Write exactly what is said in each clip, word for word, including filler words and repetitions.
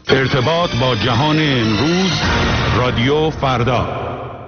ارتباط با جهان امروز، رادیو فردا.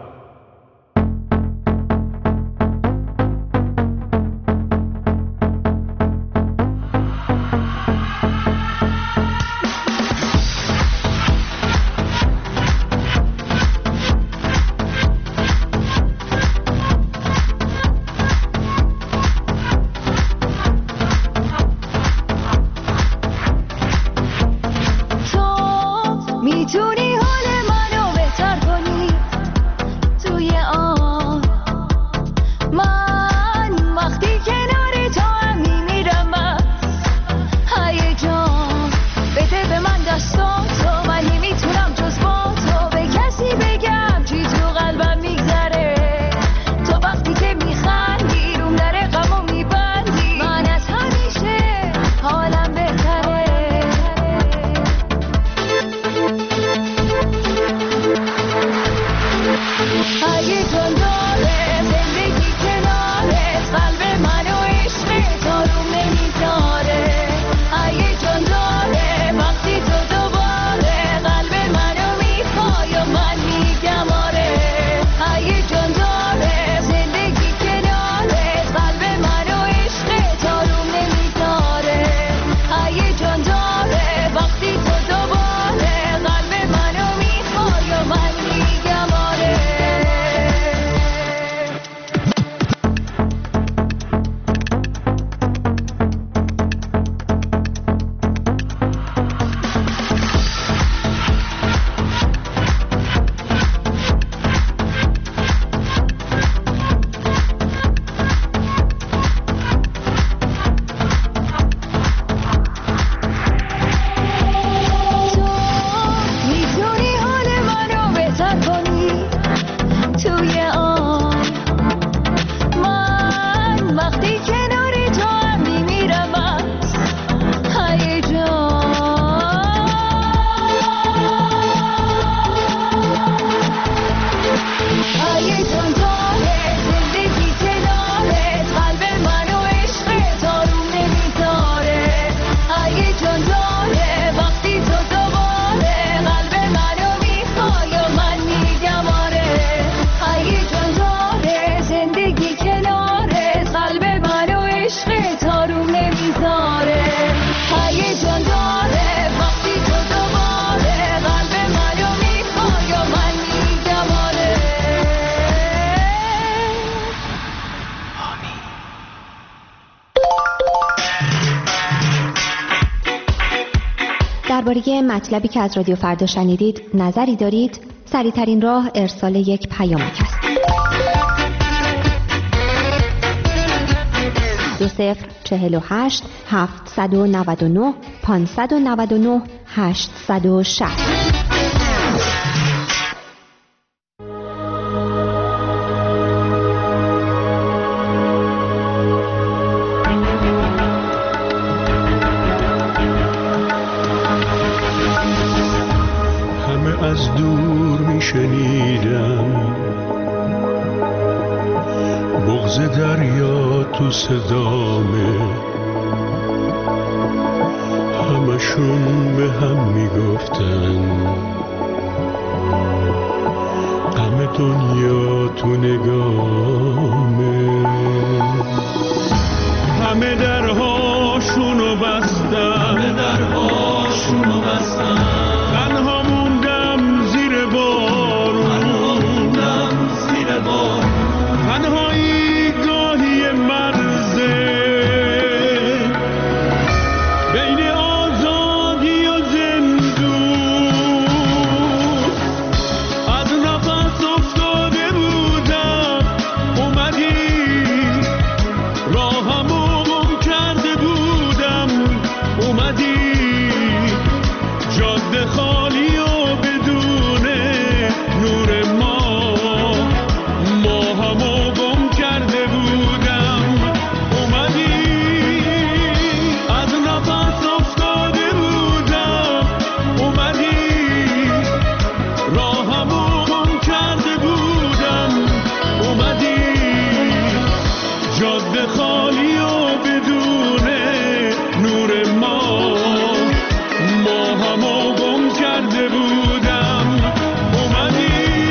درباره مطلبی که از رادیو فردا شنیدید نظری دارید؟ سریع‌ترین راه ارسال یک پیامک است. دو صفر چهل و هشت هفتصد و نود و نه پانصد و نود و نه هشتصد و شصت. از دور می شنیدم بغض دریا تو صدامه، همشون به هم می گفتن غم دنیا تو نگامه، همه درهاشونو بستن، همه درهاشونو بستن، تنها موندم زیر بارون، تنها موندم زیر بارون، تنهایی گاهی مرزه بین آزادی و زندون، از نفس افتاده بودم اومدی، راهمو گم کرده بودم اومدی، جاده خالی و بدون نور ما، ماهمو گم کرده بودم اومدی، از نفس افتاده بودم اومدی، راهمو گم کرده بودم اومدی، جاده خالی و بدون نور ما، ماهمو گم کرده بودم اومدی.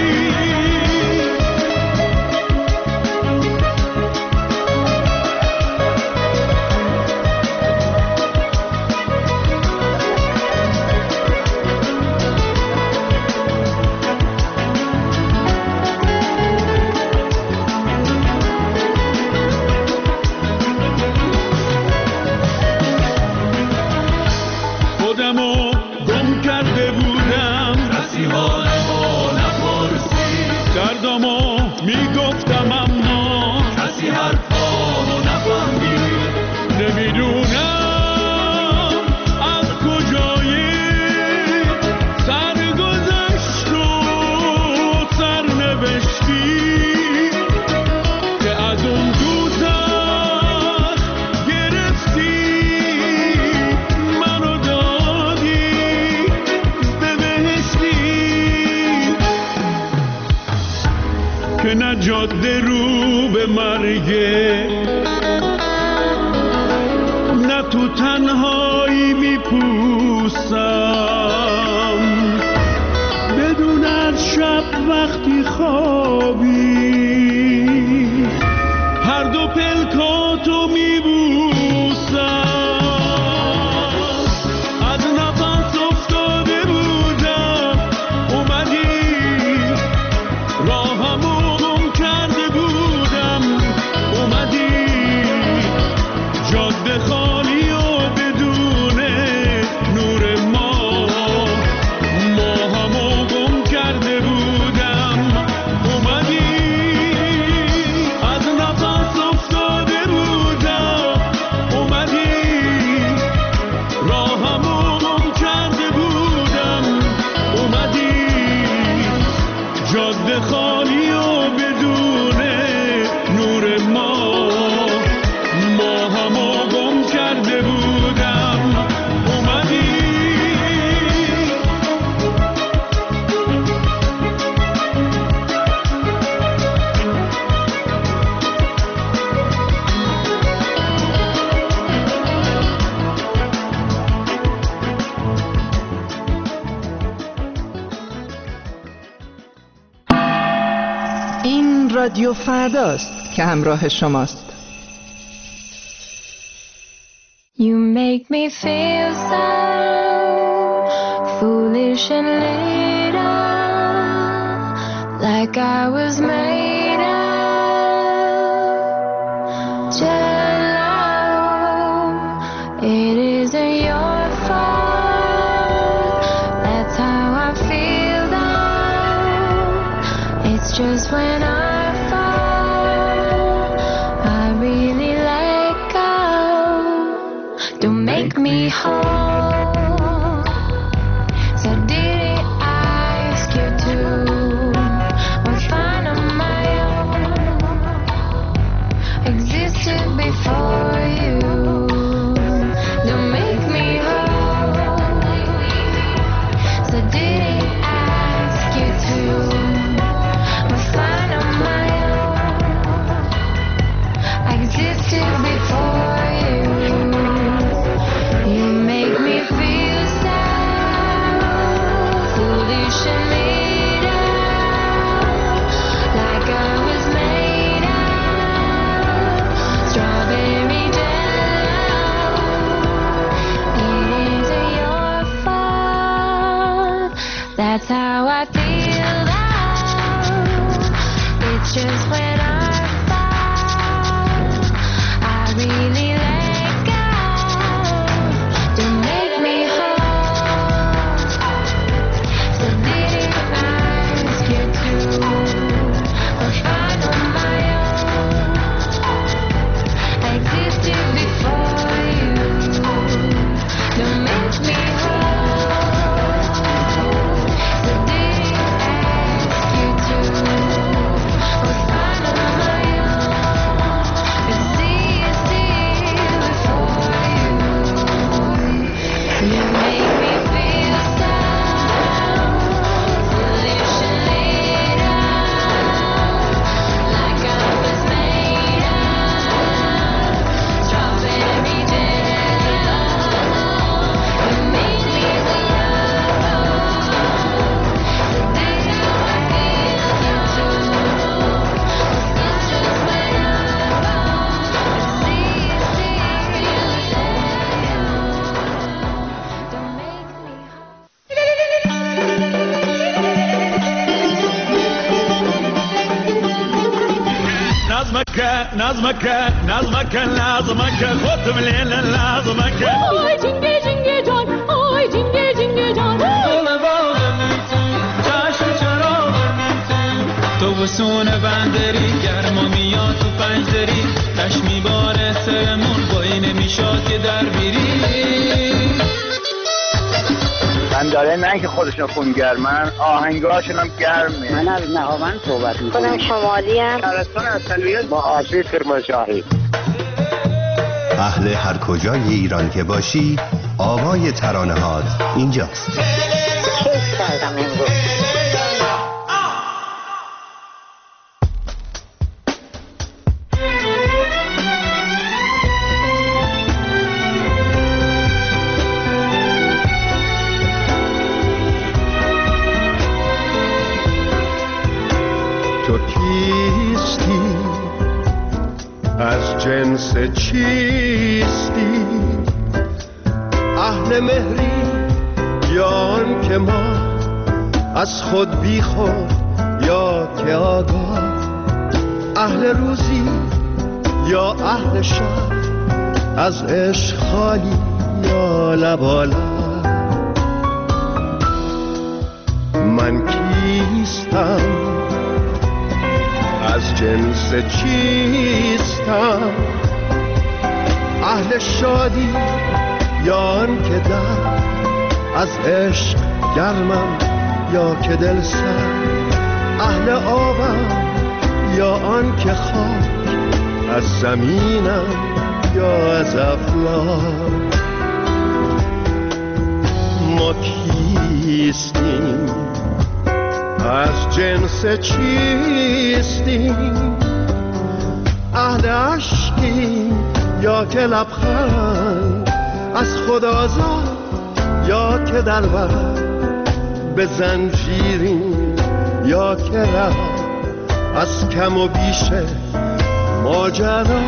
خودمو گم کرده بودم، کسی حالمو نپرسید، دردمو میگفتم اما کسی حرفامو نفهمید. نمیدونم از کجایی سرگذشت و سرنوشتی که از اون دوزخ گرفتی منو دادی به بهشتی که نه جاده رو به مرگه نه تو تنهایی میپوسم بدون از شب وقتی خوابی هر دو پلکاتو میبوسم. از نفس افتاده بودم اومدی، راهمو گم کرده بودم اومدی. جاده خالی و بدون نور ماه، ماهمو گم کرده بودم اومدی. از نفس افتاده بودم اومدی، راهمو گم کرده بودم اومدی. جاده خالی و بدون نور ماه، ماهمو گم کرده بودم اومدی. این رادیو فرداست که همراه شماست. You make me feel so foolish and little, like I was made of jello. It isn't your fault, that's how I feel though. It's just when I fall, I really let go. Don't make me whole. So did it ask you to or find on my own? Existed before you. Don't make me whole. So did it ask you to or find on my own? I existed before you. You make me feel sad, foolish and little, like I was made of strawberry jello. It isn't your fault, that's how I feel though. It's just when I fall, I really let go. Don't make me whole. So did it ask you to or find on my own? I existed before you. Don't make me whole. So did it ask you to or find نظمك نظمك نظمك خودم لیل نظمک آی جنگه جنگه جان آی جنگه جنگه جان تو بسون بندری گرما میاد تو پنجدری تش میباره سرمون بایی نمیشاد که در بیری بنداره نه که خودشون خونگرمن آهنگاشون هم گرمه. من از نهاوند صحبت میکنم. خودم شمالی هم شهرستان اصلیت با آسیب کرمانشاهی. اهل هر کجای ایران که باشی آوای ترانه هات اینجاست. کیف کردم امروز. تو کیستی از جنس چیستی اهل مهری یا آن که ما از خود بی خود یا که آگاه اهل روزی یا اهل شب از عشق خالی یا لبالا من کیستم از جنس چیستم اهل شادی یا آن که در از عشق گرمم یا که دل سر اهل آبم یا آن که خاک از زمینم یا از افلاک ما کیستیم از جنس چیستیم اهل عشقیم یا که لبخند از خود آزاد یا که در بر به زنجیریم یا که رفت از کم و بیش ماجرا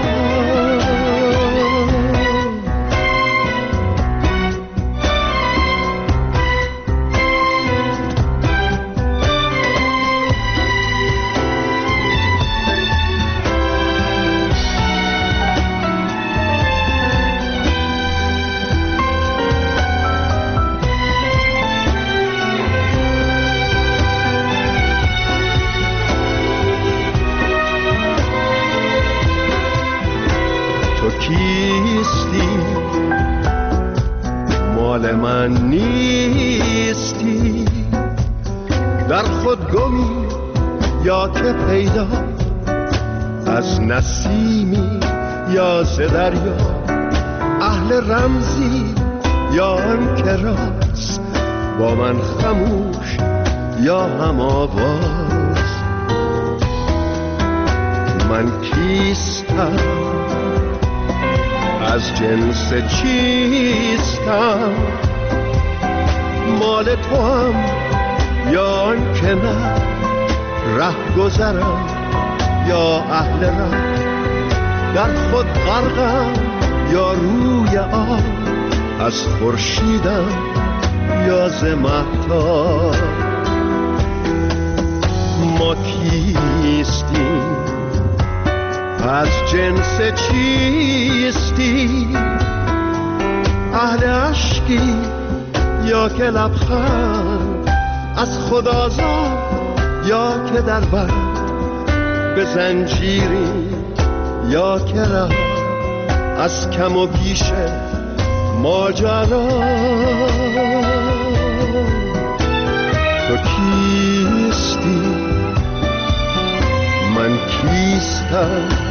کیستی مال من نیستی در خود گمی یا که پیدا از نسیمی یا ز دریا اهل رمزی یا آن که راست با من خموش یا هم آواز من کیستم از جنس چیستم مال تو هم یا آن که نه ره گذرم یا اهل ره در خود غرقم یا روی آب از خورشیدم یا ز مهتاب ما کیستیم از جنس چیستی اهل عشقی یا که لبخند از خود آزاد یا که در بر به زنجیری یا که ره از کم و بیش ماجرا تو کیستی من کیستم